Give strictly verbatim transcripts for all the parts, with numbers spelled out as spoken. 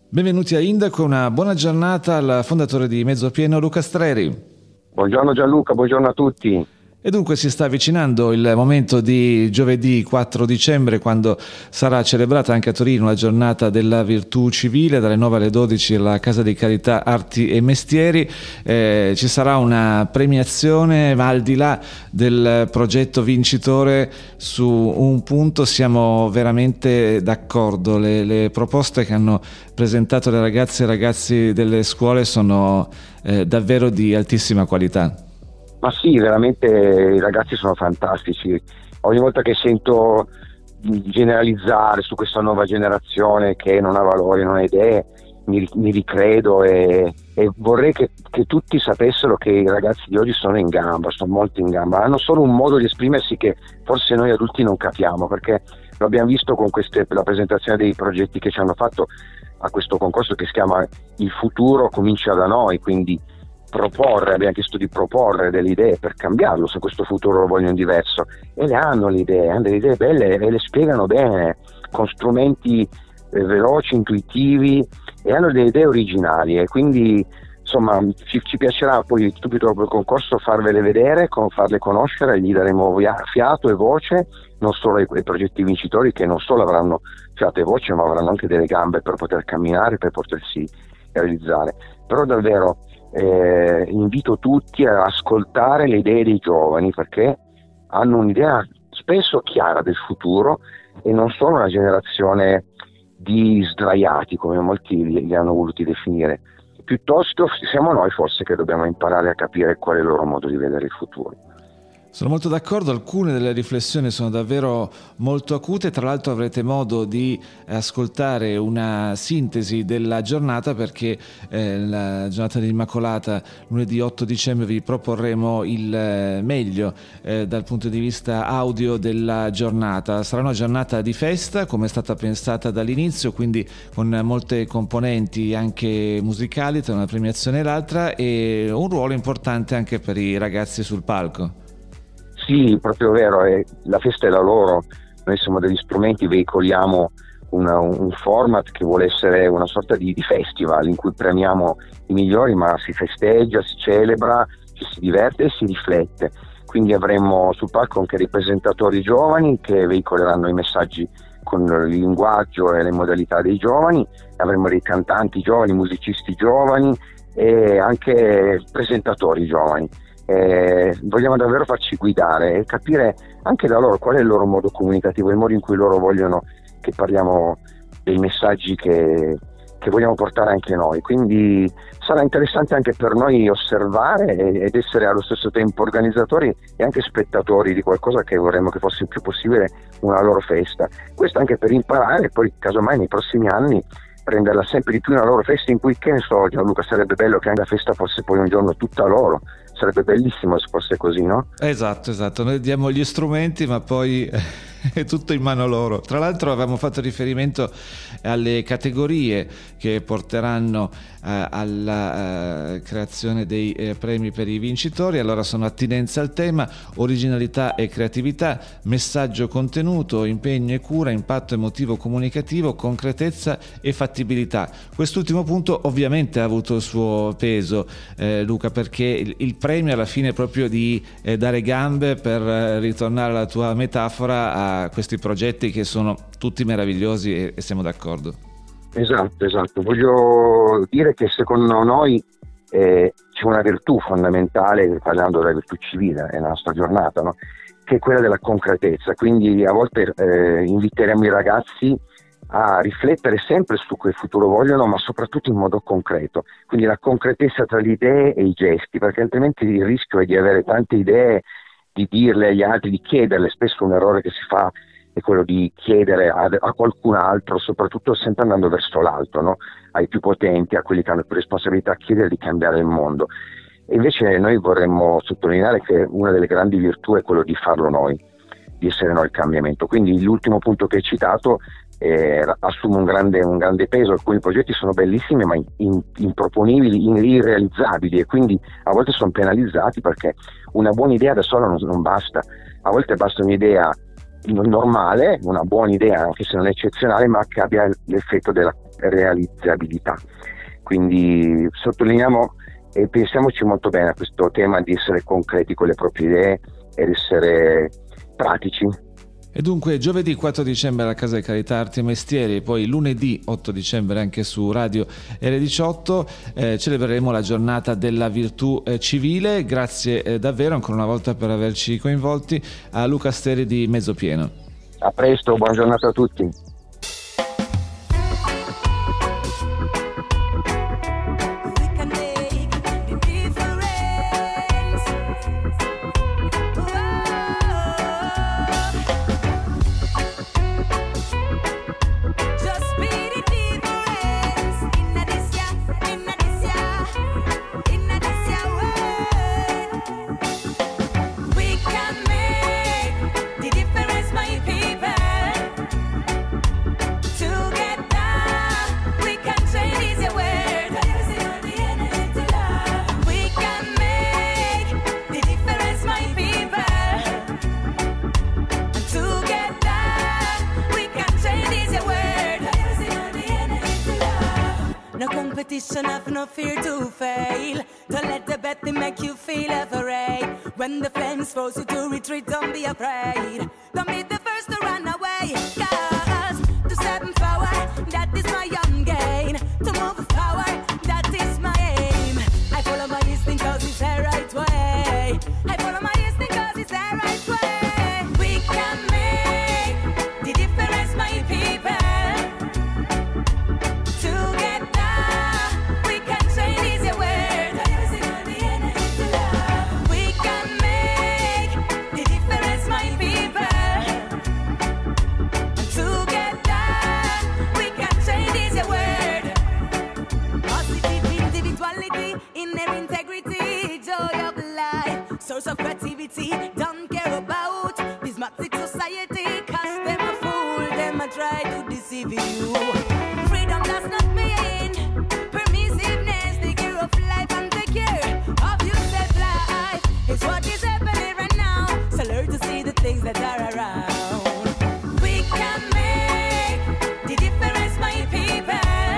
Benvenuti a Indaco, una buona giornata al fondatore di Mezzopieno Luca Streri. Buongiorno Gianluca, buongiorno a tutti. E dunque si sta avvicinando il momento di giovedì quattro dicembre, quando sarà celebrata anche a Torino la giornata della virtù civile, dalle nove alle dodici alla Casa di Carità Arti e Mestieri. Eh, ci sarà una premiazione, ma al di là del progetto vincitore, su un punto siamo veramente d'accordo. Le, le proposte che hanno presentato le ragazze e i ragazzi delle scuole sono eh, davvero di altissima qualità. Ma sì, veramente i ragazzi sono fantastici. Ogni volta che sento generalizzare su questa nuova generazione che non ha valori, non ha idee, mi, mi ricredo e, e vorrei che, che tutti sapessero che i ragazzi di oggi sono in gamba, sono molto in gamba, hanno solo un modo di esprimersi che forse noi adulti non capiamo, perché lo abbiamo visto con queste, la presentazione dei progetti che ci hanno fatto a questo concorso che si chiama Il futuro comincia da noi, quindi proporre, abbiamo chiesto di proporre delle idee per cambiarlo, se questo futuro lo vogliono diverso, e le hanno le idee, hanno delle idee belle e le spiegano bene con strumenti eh, veloci, intuitivi, e hanno delle idee originali, e quindi insomma ci, ci piacerà poi subito dopo il concorso farvele vedere, con, farle conoscere, gli daremo fiato e voce, non solo ai, ai progetti vincitori, che non solo avranno fiato e voce, ma avranno anche delle gambe per poter camminare, per potersi realizzare. Però davvero Eh, invito tutti a ascoltare le idee dei giovani, perché hanno un'idea spesso chiara del futuro e non sono una generazione di sdraiati, come molti li, li hanno voluti definire. Piuttosto siamo noi forse che dobbiamo imparare a capire qual è il loro modo di vedere il futuro. Sono molto d'accordo, alcune delle riflessioni sono davvero molto acute, tra l'altro avrete modo di ascoltare una sintesi della giornata, perché eh, la giornata dell'Immacolata lunedì otto dicembre vi proporremo il eh, meglio eh, dal punto di vista audio della giornata. Sarà una giornata di festa come è stata pensata dall'inizio, quindi con molte componenti anche musicali tra una premiazione e l'altra, e un ruolo importante anche per i ragazzi sul palco. Sì, proprio vero, è, la festa è la loro, noi siamo degli strumenti, veicoliamo una, un format che vuole essere una sorta di, di festival in cui premiamo i migliori, ma si festeggia, si celebra, ci si diverte e si riflette. Quindi avremo sul palco anche dei presentatori giovani che veicoleranno i messaggi con il linguaggio e le modalità dei giovani, avremo dei cantanti giovani, musicisti giovani e anche presentatori giovani. Eh, vogliamo davvero farci guidare e capire anche da loro qual è il loro modo comunicativo, il modo in cui loro vogliono che parliamo dei messaggi che, che vogliamo portare anche noi. Quindi sarà interessante anche per noi osservare ed essere allo stesso tempo organizzatori e anche spettatori di qualcosa che vorremmo che fosse il più possibile una loro festa. Questo anche per imparare e poi casomai nei prossimi anni renderla sempre di più una loro festa, in cui, che ne so Gianluca, sarebbe bello che anche la festa fosse poi un giorno tutta loro. Sarebbe bellissimo se fosse così, no? Esatto, esatto. Noi diamo gli strumenti, ma poi è tutto in mano loro. Tra l'altro avevamo fatto riferimento alle categorie che porteranno eh, alla eh, creazione dei eh, premi per i vincitori. Allora sono attinenza al tema, originalità e creatività, messaggio contenuto, impegno e cura, impatto emotivo comunicativo, concretezza e fattibilità. Quest'ultimo punto ovviamente ha avuto il suo peso, eh, Luca, perché il, il premio alla fine è proprio di eh, dare gambe, per eh, ritornare alla tua metafora, a questi progetti che sono tutti meravigliosi, e, e siamo d'accordo. Esatto, esatto. Voglio dire che secondo noi eh, c'è una virtù fondamentale, parlando della virtù civile nella nostra giornata, no? Che è quella della concretezza. Quindi a volte eh, inviteremo i ragazzi a riflettere sempre su quel futuro vogliono, ma soprattutto in modo concreto. Quindi la concretezza tra le idee e i gesti, perché altrimenti il rischio è di avere tante idee, di dirle agli altri, di chiederle. Spesso un errore che si fa è quello di chiedere a, a qualcun altro, soprattutto sempre andando verso l'alto, no? Ai più potenti, a quelli che hanno più responsabilità, chiedere di cambiare il mondo. E invece noi vorremmo sottolineare che una delle grandi virtù è quello di farlo noi, di essere noi il cambiamento. Quindi l'ultimo punto che hai citato eh, assume un grande, un grande peso. Alcuni progetti sono bellissimi ma in, improponibili, irrealizzabili, e quindi a volte sono penalizzati, perché una buona idea da sola non, non basta. A volte basta un'idea normale, una buona idea anche se non eccezionale, ma che abbia l'effetto della realizzabilità. Quindi sottolineiamo e pensiamoci molto bene a questo tema di essere concreti con le proprie idee ed essere pratici. E dunque giovedì quattro dicembre alla Casa di Carità Arti e Mestieri e poi lunedì otto dicembre anche su Radio R diciotto eh, celebreremo la giornata della virtù eh, civile. Grazie eh, davvero ancora una volta per averci coinvolti, a Luca Steri di Mezzopieno. A presto, buona giornata a tutti. Have no fear to fail. Don't let the bad thing make you feel afraid. When the flames force you to retreat, don't be afraid. Don't be the first to run away. Cause to step in power, that is my own gain. To move with power, that is my aim. I follow my instinct cause it's the right way. I follow my instinct cause it's the right way. We can make the difference, my people. Source of creativity, don't care about this matrix society. Cause them a fool, them a try to deceive you. Freedom does not mean permissiveness. Take care of life and take care of yourself. Life is what is happening right now, so learn to see the things that are around. We can make the difference, my people.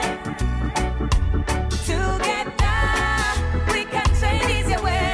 Together we can change the world.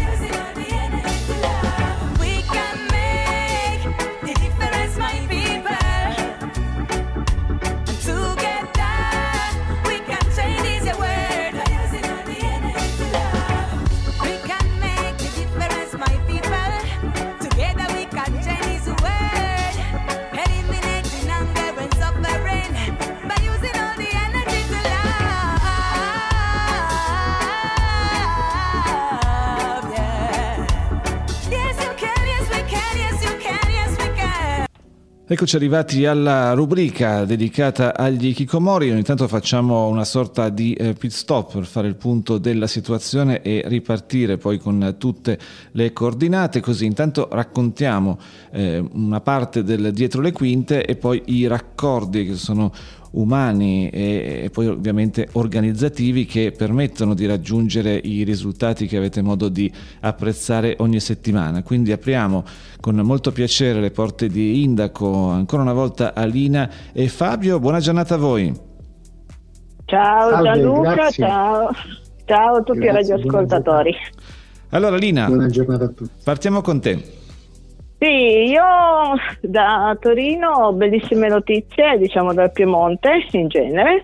Eccoci arrivati alla rubrica dedicata agli hikikomori. Ogni tanto facciamo una sorta di eh, pit stop per fare il punto della situazione e ripartire poi con tutte le coordinate, così intanto raccontiamo eh, una parte del dietro le quinte e poi i raccordi che sono umani e, e poi ovviamente organizzativi che permettono di raggiungere i risultati che avete modo di apprezzare ogni settimana. Quindi apriamo con molto piacere le porte di Indaco, ancora una volta a Lina e Fabio. Buona giornata a voi. Ciao. Salve, Gianluca, grazie. ciao. Ciao a tutti i radioascoltatori. Allora Lina, buona giornata a tutti. Partiamo con te. Sì, io da Torino ho bellissime notizie, diciamo dal Piemonte in genere,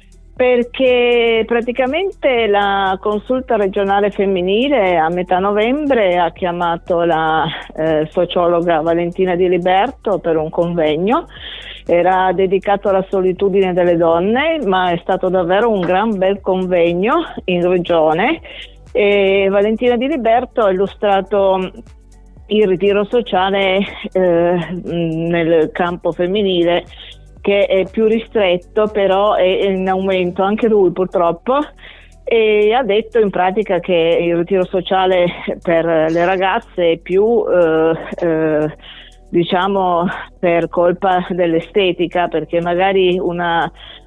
perché praticamente la consulta regionale femminile a metà novembre ha chiamato la eh, sociologa Valentina Di Liberto per un convegno. Era dedicato alla solitudine delle donne, ma è stato davvero un gran bel convegno in regione, e Valentina Di Liberto ha illustrato il ritiro sociale eh, nel campo femminile, che è più ristretto, però è in aumento anche lui purtroppo, e ha detto in pratica che il ritiro sociale per le ragazze è più eh, eh, diciamo per colpa dell'estetica, perché magari una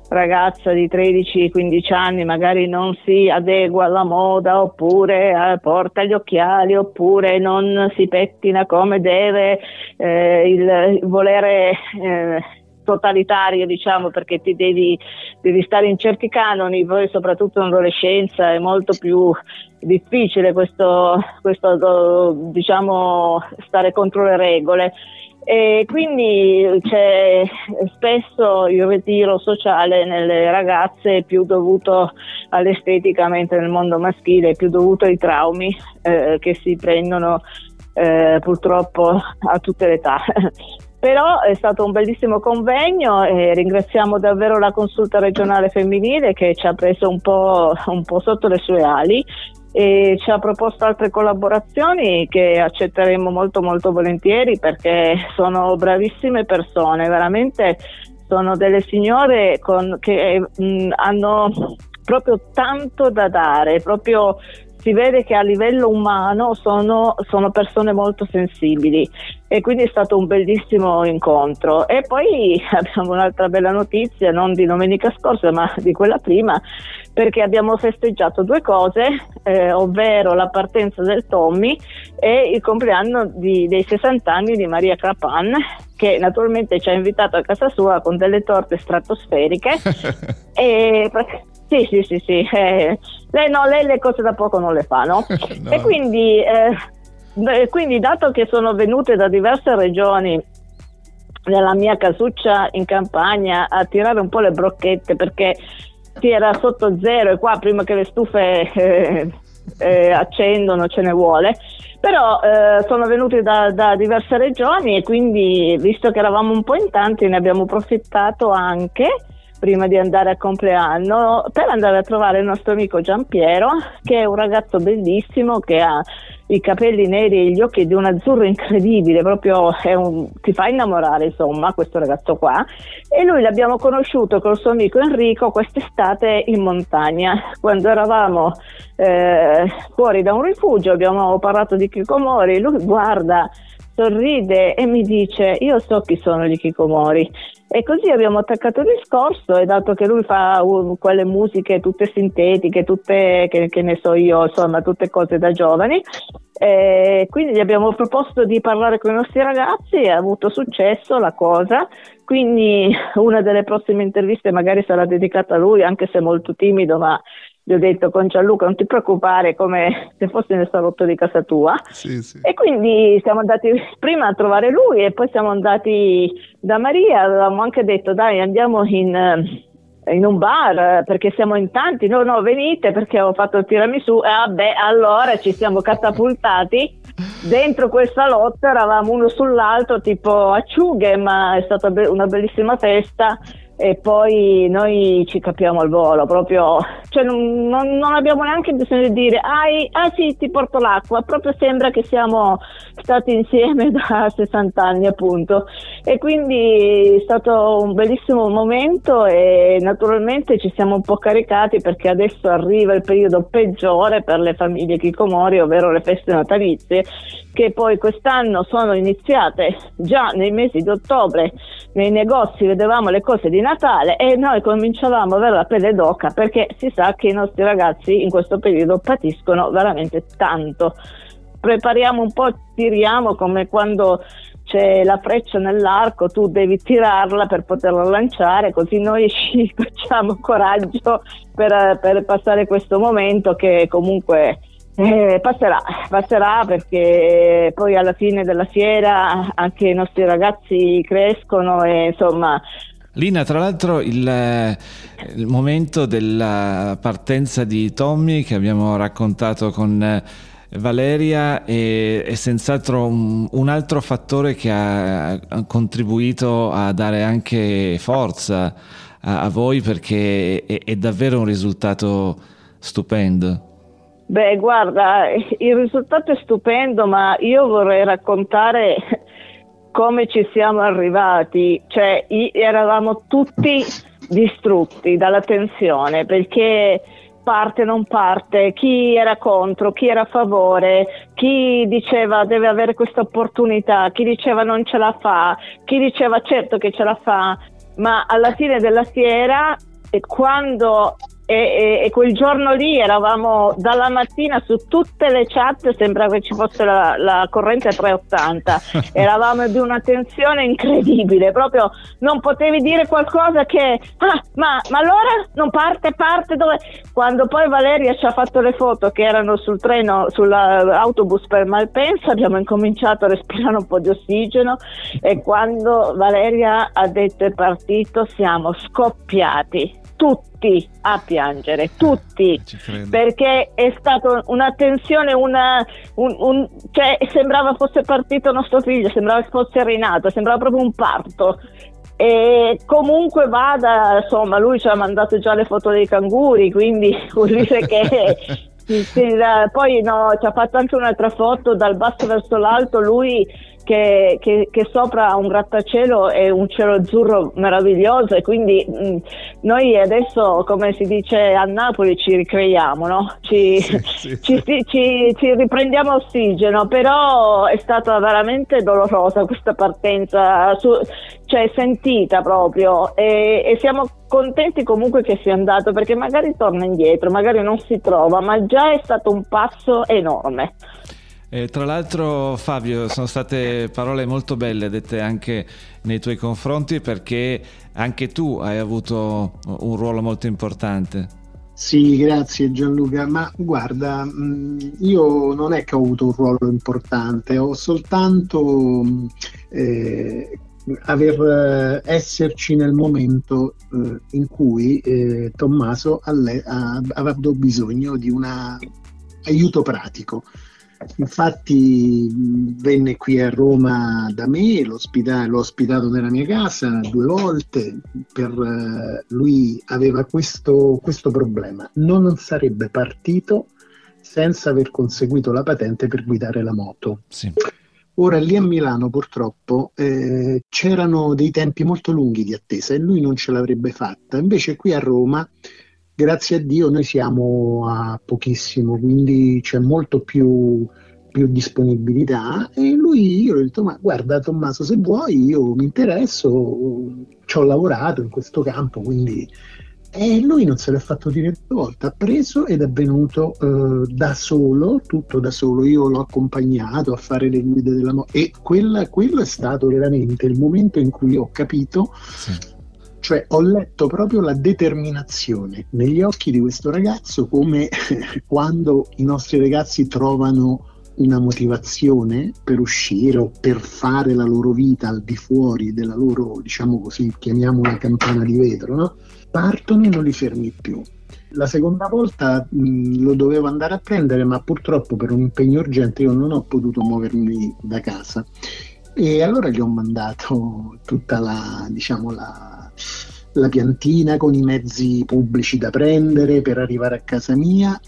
ragazza di tredici quindici anni magari non si adegua alla moda, oppure eh, porta gli occhiali, oppure non si pettina come deve, eh, il, il volere eh, totalitario, diciamo, perché ti devi, devi stare in certi canoni. Poi soprattutto in adolescenza è molto più difficile questo, questo diciamo, stare contro le regole. E quindi c'è spesso il ritiro sociale nelle ragazze è più dovuto all'estetica, mentre nel mondo maschile è più dovuto ai traumi eh, che si prendono eh, purtroppo a tutte le età. Però è stato un bellissimo convegno e ringraziamo davvero la consulta regionale femminile che ci ha preso un po', un po' sotto le sue ali e ci ha proposto altre collaborazioni che accetteremo molto molto volentieri, perché sono bravissime persone, veramente sono delle signore con, che mh, hanno proprio tanto da dare, proprio si vede che a livello umano sono, sono persone molto sensibili, e quindi è stato un bellissimo incontro. E poi abbiamo un'altra bella notizia, non di domenica scorsa ma di quella prima, perché abbiamo festeggiato due cose, eh, ovvero la partenza del Tommy e il compleanno di, dei sessanta anni di Maria Crapan, che naturalmente ci ha invitato a casa sua con delle torte stratosferiche. e Sì, sì, sì, sì. Eh, lei, no, lei le cose da poco non le fa, no? no. E quindi, eh, quindi, dato che sono venute da diverse regioni nella mia casuccia in campagna a tirare un po' le brocchette, perché si era sotto zero e qua prima che le stufe eh, eh, accendono ce ne vuole, però eh, sono venuti da, da diverse regioni, e quindi, visto che eravamo un po' in tanti, ne abbiamo approfittato anche prima di andare al compleanno per andare a trovare il nostro amico Giampiero, che è un ragazzo bellissimo, che ha i capelli neri e gli occhi di un azzurro incredibile, proprio è un, ti fa innamorare, insomma, questo ragazzo qua. E lui l'abbiamo conosciuto col suo amico Enrico quest'estate in montagna, quando eravamo eh, fuori da un rifugio, abbiamo parlato di Hikikomori. Lui guarda, sorride e mi dice: io so chi sono gli Hikikomori. E così abbiamo attaccato il discorso, e dato che lui fa uh, quelle musiche tutte sintetiche, tutte, che, che ne so io, insomma, tutte cose da giovani, eh, quindi gli abbiamo proposto di parlare con i nostri ragazzi e ha avuto successo la cosa. Quindi una delle prossime interviste magari sarà dedicata a lui, anche se molto timido, ma gli ho detto: con Gianluca non ti preoccupare, come se fossi nel salotto di casa tua. Sì, sì. E quindi siamo andati prima a trovare lui e poi siamo andati da Maria. Avevamo anche detto: dai, andiamo in, in un bar perché siamo in tanti. No, no, venite, perché ho fatto il tiramisù. E vabbè, allora ci siamo catapultati dentro quel salotto, eravamo uno sull'altro tipo acciughe, ma è stata be- una bellissima festa. E poi noi ci capiamo al volo, proprio, cioè non, non, non abbiamo neanche bisogno di dire ah, ah sì, ti porto l'acqua, proprio sembra che siamo stati insieme da sessanta anni, appunto. E quindi è stato un bellissimo momento, e naturalmente ci siamo un po' caricati, perché adesso arriva il periodo peggiore per le famiglie Hikikomori, ovvero le feste natalizie, che poi quest'anno sono iniziate già nei mesi di ottobre. Nei negozi vedevamo le cose di Natale e noi cominciavamo a avere la pelle d'oca, perché si sa che i nostri ragazzi in questo periodo patiscono veramente tanto. Prepariamo un po', tiriamo come quando c'è la freccia nell'arco, tu devi tirarla per poterla lanciare, così noi ci facciamo coraggio per, per passare questo momento che comunque Eh, passerà, passerà perché poi alla fine della fiera anche i nostri ragazzi crescono e insomma. Lina, tra l'altro il, il momento della partenza di Tommy che abbiamo raccontato con Valeria è, è senz'altro un, un altro fattore che ha, ha contribuito a dare anche forza a, a voi, perché è, è davvero un risultato stupendo. Beh, guarda, il risultato è stupendo, ma io vorrei raccontare come ci siamo arrivati. Cioè, eravamo tutti distrutti dalla tensione, perché parte non parte, chi era contro, chi era a favore, chi diceva deve avere questa opportunità, chi diceva non ce la fa, chi diceva certo che ce la fa, ma alla fine della fiera e quando e, e, e quel giorno lì eravamo dalla mattina su tutte le chat, sembrava che ci fosse la, la corrente trecentottanta, eravamo di una tensione incredibile, proprio non potevi dire qualcosa che ah, ma, ma allora non parte, parte dove? Quando poi Valeria ci ha fatto le foto che erano sul treno, sull'autobus per Malpensa, abbiamo incominciato a respirare un po' di ossigeno, e quando Valeria ha detto è partito siamo scoppiati tutti a piangere, tutti, perché è stata una tensione, una, un, un, cioè sembrava fosse partito nostro figlio, sembrava che fosse rinato, sembrava proprio un parto. E comunque vada, insomma, lui ci ha mandato già le foto dei canguri, quindi vuol dire che sì, sì, la, poi no, ci ha fatto anche un'altra foto dal basso verso l'alto, lui che, che, che sopra un grattacielo e un cielo azzurro meraviglioso, e quindi mh, noi adesso, come si dice a Napoli, ci ricreiamo, no? Ci, sì, sì, ci, sì. Ci, ci riprendiamo ossigeno, però è stata veramente dolorosa questa partenza, su, cioè sentita proprio, e, e siamo contenti comunque che sia andato, perché magari torna indietro, magari non si trova, ma già è stato un passo enorme. Eh, tra l'altro, Fabio, sono state parole molto belle dette anche nei tuoi confronti, perché anche tu hai avuto un ruolo molto importante. Sì, grazie Gianluca, ma guarda, io non è che ho avuto un ruolo importante, ho soltanto eh, aver esserci nel momento eh, in cui eh, Tommaso alle, ha, aveva bisogno di un aiuto pratico. Infatti venne qui a Roma da me, l'ho ospitato nella mia casa due volte, per, uh, lui aveva questo, questo problema, non sarebbe partito senza aver conseguito la patente per guidare la moto. Sì. Ora lì a Milano purtroppo eh, c'erano dei tempi molto lunghi di attesa e lui non ce l'avrebbe fatta, invece qui a Roma grazie a Dio noi siamo a pochissimo, quindi c'è molto più, più disponibilità, e lui, io gli ho detto ma guarda Tommaso, se vuoi io mi interesso, ci ho lavorato in questo campo, quindi e lui non se l'è fatto dire due volte, ha preso ed è venuto eh, da solo, tutto da solo, io l'ho accompagnato a fare le guide della moto, e quella, quello è stato veramente il momento in cui ho capito. Sì. Cioè ho letto proprio la determinazione negli occhi di questo ragazzo, come quando i nostri ragazzi trovano una motivazione per uscire o per fare la loro vita al di fuori della loro, diciamo così, chiamiamola campana di vetro, no? Partono e non li fermi più. La seconda volta mh, lo dovevo andare a prendere, ma purtroppo per un impegno urgente io non ho potuto muovermi da casa, e allora gli ho mandato tutta la, diciamo, la la piantina con i mezzi pubblici da prendere per arrivare a casa mia.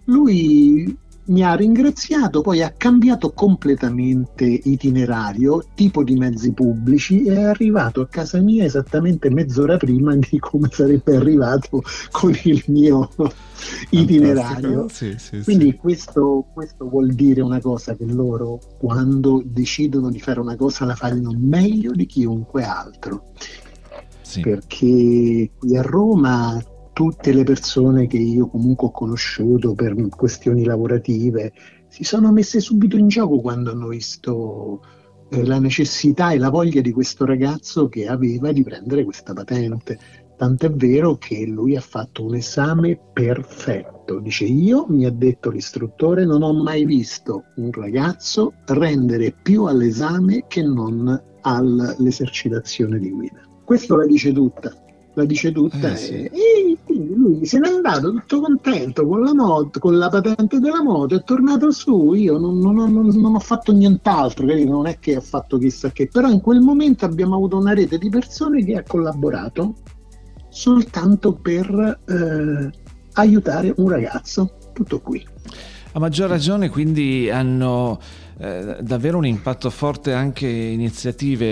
Lui mi ha ringraziato, poi ha cambiato completamente itinerario, tipo di mezzi pubblici, e è arrivato a casa mia esattamente mezz'ora prima di come sarebbe arrivato con il mio itinerario. Sì, sì, quindi sì. Questo, questo vuol dire una cosa, che loro quando decidono di fare una cosa la fanno meglio di chiunque altro. Sì. Perché qui a Roma tutte le persone che io comunque ho conosciuto per questioni lavorative si sono messe subito in gioco quando hanno visto eh, la necessità e la voglia di questo ragazzo che aveva di prendere questa patente. Tant'è vero che lui ha fatto un esame perfetto. Dice, io, mi ha detto l'istruttore, non ho mai visto un ragazzo rendere più all'esame che non all'esercitazione di guida. Questo la dice tutta, la dice tutta eh, sì. e, e quindi lui se n'è andato tutto contento con la moto, con la patente della moto, è tornato su. Io non, non, non, non ho fatto nient'altro, non è che ho fatto chissà che, però in quel momento abbiamo avuto una rete di persone che ha collaborato soltanto per eh, aiutare un ragazzo, tutto qui. A maggior ragione quindi hanno eh, davvero un impatto forte anche iniziative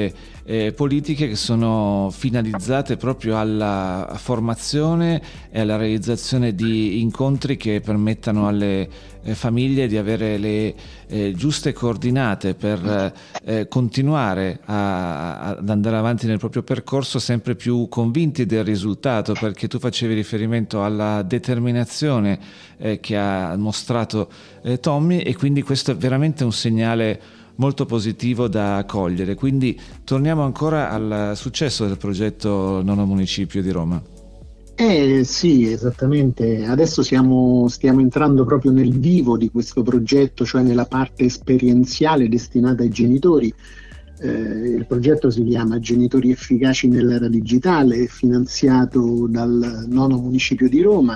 eh, politiche che sono finalizzate proprio alla formazione e alla realizzazione di incontri che permettano alle eh, famiglie di avere le eh, giuste coordinate per eh, continuare a, ad andare avanti nel proprio percorso, sempre più convinti del risultato, perché tu facevi riferimento alla determinazione eh, che ha mostrato eh, Tommy, e quindi questo è veramente un segnale molto positivo da cogliere. Quindi torniamo ancora al successo del progetto Nono Municipio di Roma. Eh sì, esattamente. Adesso siamo, stiamo entrando proprio nel vivo di questo progetto, cioè nella parte esperienziale destinata ai genitori. Eh, il progetto si chiama Genitori efficaci nell'era digitale, è finanziato dal Nono Municipio di Roma,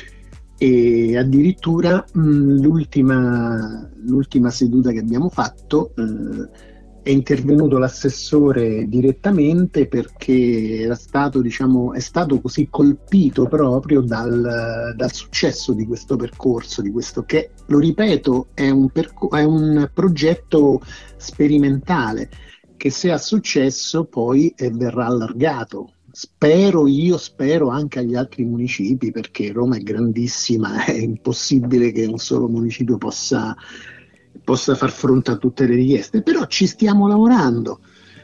e addirittura mh, l'ultima, l'ultima seduta che abbiamo fatto eh, è intervenuto l'assessore direttamente, perché era stato, diciamo, è stato così colpito proprio dal, dal successo di questo percorso, di questo che, lo ripeto, è un, perco- è un progetto sperimentale che, se ha successo, poi eh, verrà allargato. Spero, io spero anche agli altri municipi, perché Roma è grandissima, è impossibile che un solo municipio possa, possa far fronte a tutte le richieste, però ci stiamo lavorando.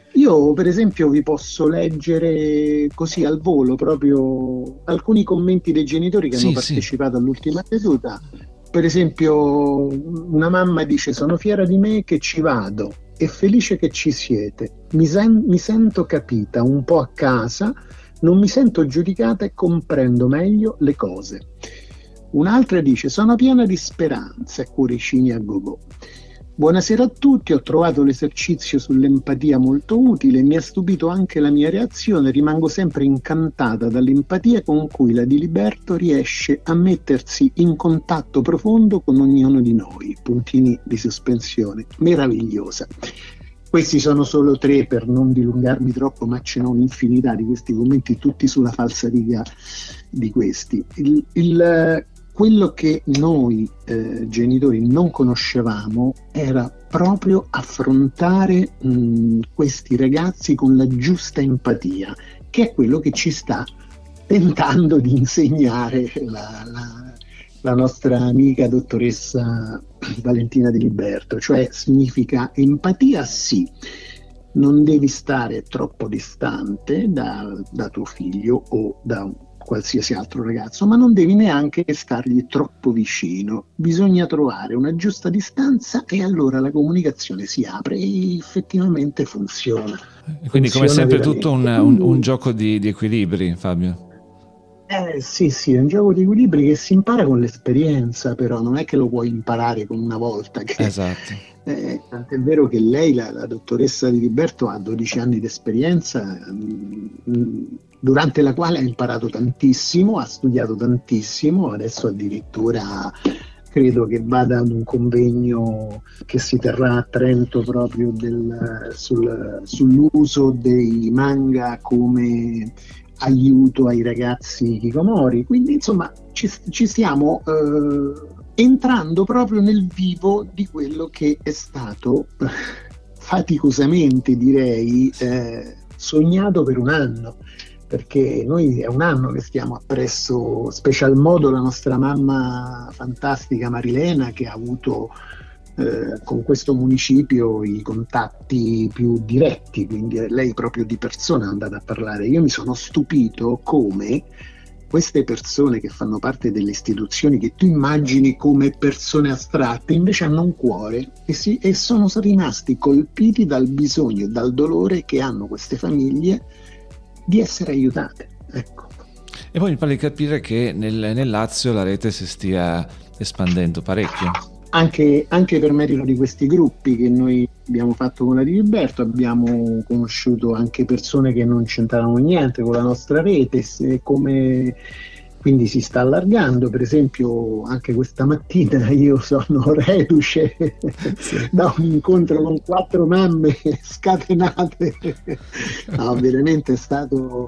Io per esempio vi posso leggere così al volo proprio alcuni commenti dei genitori che sì, hanno partecipato sì. all'ultima seduta. Per esempio una mamma dice: sono fiera di me che ci vado e felice che ci siete, mi, sen- mi sento capita un po' a casa, non mi sento giudicata e comprendo meglio le cose. Un'altra dice: sono piena di speranza e cuoricini a go-go. Buonasera a tutti, ho trovato l'esercizio sull'empatia molto utile, mi ha stupito anche la mia reazione, rimango sempre incantata dall'empatia con cui la Diliberto riesce a mettersi in contatto profondo con ognuno di noi, puntini di sospensione, meravigliosa. Questi sono solo tre, per non dilungarmi troppo, ma ce n'è un'infinità di questi commenti, tutti sulla falsariga di questi. Il, il Quello che noi eh, genitori non conoscevamo era proprio affrontare mh, questi ragazzi con la giusta empatia, che è quello che ci sta tentando di insegnare la, la, la nostra amica dottoressa Valentina Diliberto. Cioè, significa empatia, sì, non devi stare troppo distante da, da tuo figlio o da un qualsiasi altro ragazzo, ma non devi neanche stargli troppo vicino, bisogna trovare una giusta distanza e allora la comunicazione si apre e effettivamente funziona. Quindi funziona, come sempre veramente. Tutto un, un, un gioco di, di equilibri, Fabio. Eh sì sì, è un gioco di equilibri che si impara con l'esperienza, però non è che lo puoi imparare con una volta. Che, esatto. Eh, tant'è vero che lei, la, la dottoressa Diliberto, ha dodici anni di esperienza, mh, durante la quale ha imparato tantissimo, ha studiato tantissimo, adesso addirittura credo che vada ad un convegno che si terrà a Trento proprio del, sul, sull'uso dei manga come aiuto ai ragazzi hikikomori. Quindi insomma ci, ci stiamo eh, entrando proprio nel vivo di quello che è stato faticosamente, direi, eh, sognato per un anno, perché noi è un anno che stiamo appresso, special modo la nostra mamma fantastica Marilena, che ha avuto eh, con questo municipio i contatti più diretti, quindi lei proprio di persona è andata a parlare. Io mi sono stupito come queste persone che fanno parte delle istituzioni che tu immagini come persone astratte invece hanno un cuore e, si, e sono rimasti colpiti dal bisogno e dal dolore che hanno queste famiglie di essere aiutate, ecco. E poi mi pare di capire che nel, nel Lazio la rete si stia espandendo parecchio. Anche, anche per merito di questi gruppi che noi abbiamo fatto con la Diliberto, abbiamo conosciuto anche persone che non c'entravano niente con la nostra rete, se come, quindi si sta allargando. Per esempio anche questa mattina io sono reduce sì. da un incontro con quattro mamme scatenate. No, veramente è stato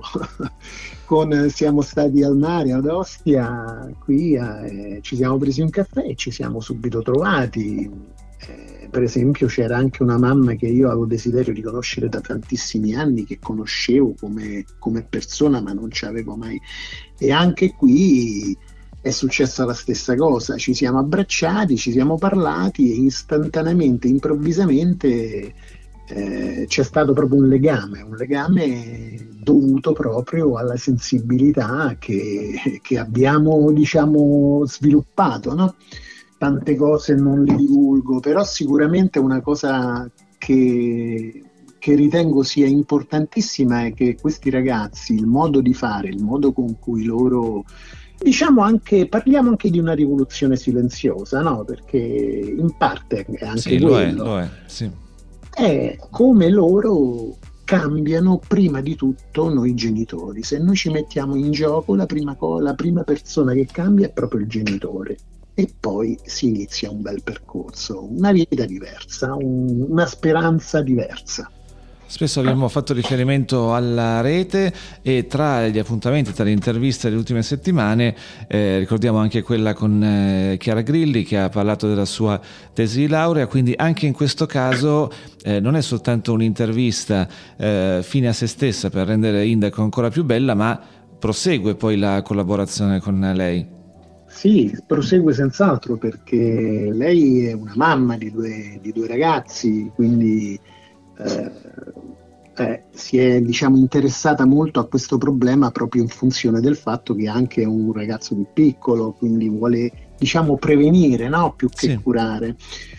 con, siamo stati al mare ad Ostia, qui eh, ci siamo presi un caffè e ci siamo subito trovati. Eh, per esempio c'era anche una mamma che io avevo desiderio di conoscere da tantissimi anni, che conoscevo come, come persona ma non ci avevo mai, e anche qui è successa la stessa cosa, ci siamo abbracciati, ci siamo parlati e istantaneamente, improvvisamente eh, c'è stato proprio un legame, un legame dovuto proprio alla sensibilità che, che abbiamo, diciamo, sviluppato, no? Tante cose non le divulgo, però sicuramente una cosa che, che ritengo sia importantissima è che questi ragazzi, il modo di fare, il modo con cui loro, diciamo anche, parliamo anche di una rivoluzione silenziosa, no? Perché in parte è anche sì, quello, lo è, lo è, sì. È come loro cambiano prima di tutto noi genitori. Se noi ci mettiamo in gioco, la prima, co- la prima persona che cambia è proprio il genitore. E poi si inizia un bel percorso, una vita diversa, un, una speranza diversa. Spesso abbiamo fatto riferimento alla rete e tra gli appuntamenti, tra le interviste delle ultime settimane, eh, ricordiamo anche quella con eh, Chiara Grilli, che ha parlato della sua tesi di laurea, quindi anche in questo caso eh, non è soltanto un'intervista eh, fine a se stessa per rendere Indaco ancora più bella, ma prosegue poi la collaborazione con lei. Sì, prosegue senz'altro, perché lei è una mamma di due, di due ragazzi, quindi eh, eh, si è, diciamo, interessata molto a questo problema proprio in funzione del fatto che anche è un ragazzo più piccolo, quindi vuole, diciamo, prevenire, no? Più che sì. curare.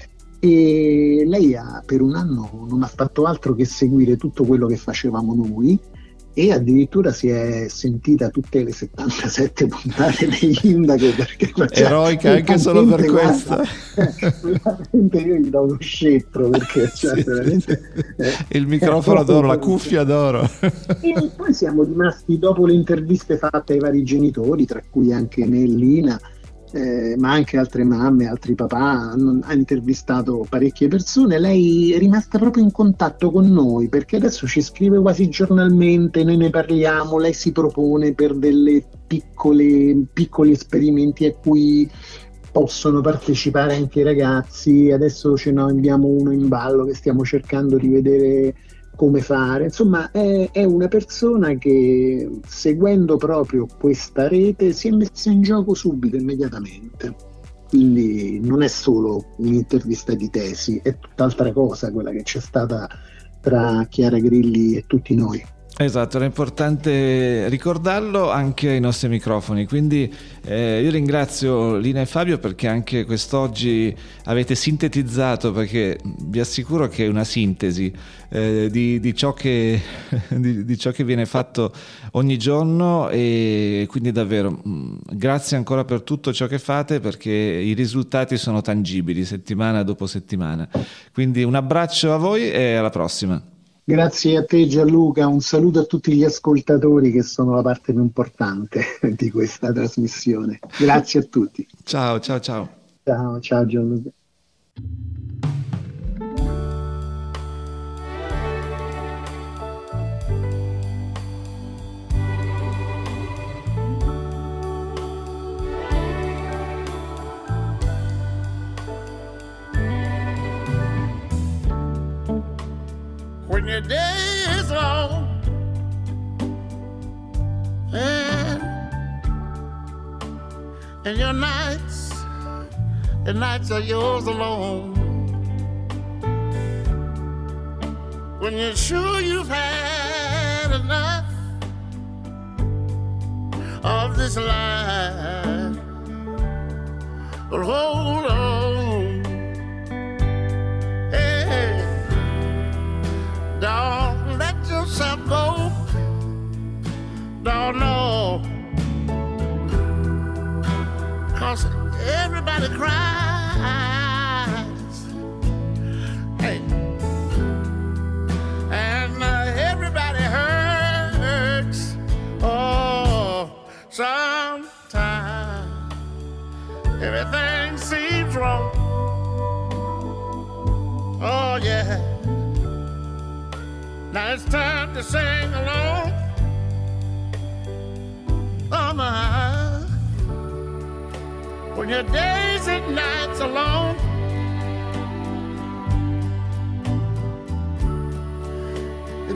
E lei ha, per un anno non ha fatto altro che seguire tutto quello che facevamo noi, e addirittura si è sentita tutte le settantasette puntate di Indaco, perché eroica anche solo per questo. Veramente io gli do uno scettro, perché cioè, sì, veramente, eh, il microfono d'oro, la cuffia d'oro. E poi siamo rimasti, dopo le interviste fatte ai vari genitori, tra cui anche me e Lina, Eh, ma anche altre mamme, altri papà, ha intervistato parecchie persone. Lei è rimasta proprio in contatto con noi, perché adesso ci scrive quasi giornalmente, noi ne parliamo, lei si propone per delle piccole piccoli esperimenti a cui possono partecipare anche i ragazzi. Adesso ce ne abbiamo uno in ballo che stiamo cercando di vedere come fare. Insomma, è, è una persona che, seguendo proprio questa rete, si è messa in gioco subito, immediatamente. Quindi non è solo un'intervista di tesi, è tutt'altra cosa quella che c'è stata tra Chiara Grilli e tutti noi. Esatto, era importante ricordarlo anche ai nostri microfoni, quindi eh, io ringrazio Lina e Fabio, perché anche quest'oggi avete sintetizzato, perché vi assicuro che è una sintesi eh, di, di, ciò che, di, di ciò che viene fatto ogni giorno, e quindi davvero mh, grazie ancora per tutto ciò che fate, perché i risultati sono tangibili settimana dopo settimana. Quindi un abbraccio a voi e alla prossima. Grazie a te Gianluca, un saluto a tutti gli ascoltatori, che sono la parte più importante di questa trasmissione. Grazie a tutti. Ciao, ciao, ciao. Ciao, ciao Gianluca. When your day is long and, and your nights, the nights are yours alone. When you're sure you've had enough of this life, but hold on. Don't let yourself go. Don't know. 'Cause everybody cries. Hey. And uh, everybody hurts. Oh, sometimes everything seems wrong. Oh, yeah. Now it's time to sing along. Oh my. When your days and nights are long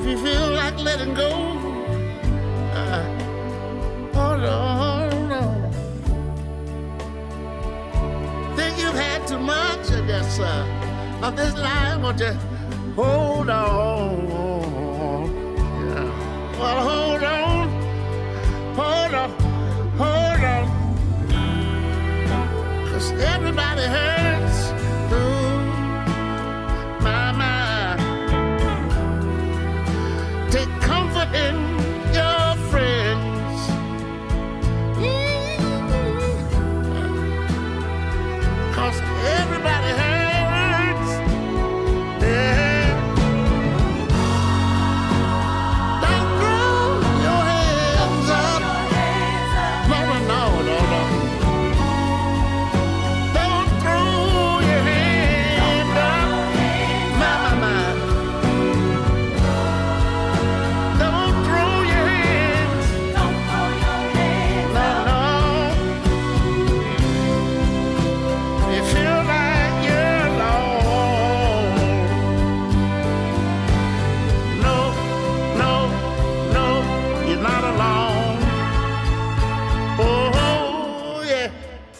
you feel like letting go, uh, hold on, hold on. Think you've had too much of this, uh, of this life, won't you hold on? Yeah. Well, hold on, hold on, hold on. 'Cause everybody hurts. Ooh, my, my. Take comfort in your friends. Mm-hmm. 'Cause everybody hurts. Yeah. Don't throw your hands up. No, no, no, no, no. Don't throw your hands up. My, my, my. Don't throw your hands. Don't throw your hands. No, no. You feel like you're alone. No, no, no, you're not alone. Oh, yeah.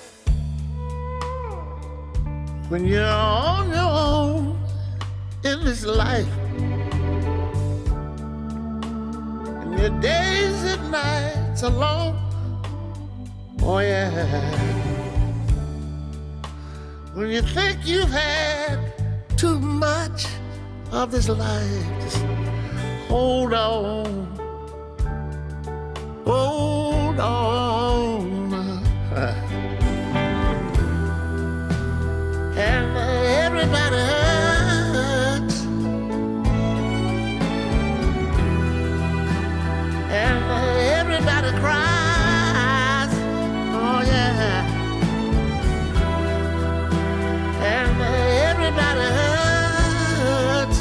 When you're on your own in this life, and your days and nights are long, oh yeah. When you think you've had too much of this life, just hold on, hold on. And everybody hurts, and everybody cries, oh yeah, and everybody hurts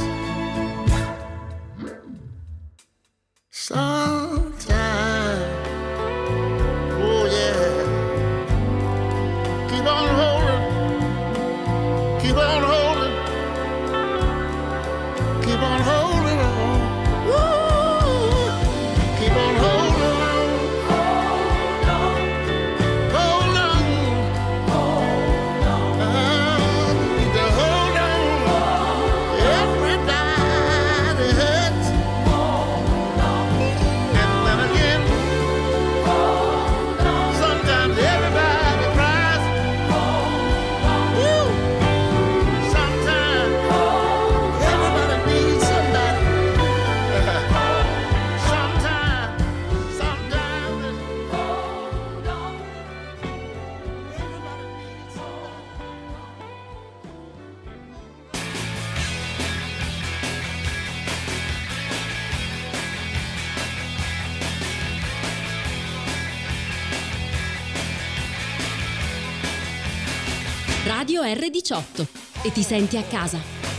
sometime, oh yeah. Keep on holding, keep on holding, keep on holding on. Woo! Keep on holding on. Hold on. Hold on. Hold on. Uh, you need to hold on. Everybody hurts. Hold on. And then again, hold on. Sometimes everybody cries. Woo! Sometimes everybody needs somebody. Sometimes, sometimes hold on. Everybody needs Radio erre diciotto e ti senti a casa.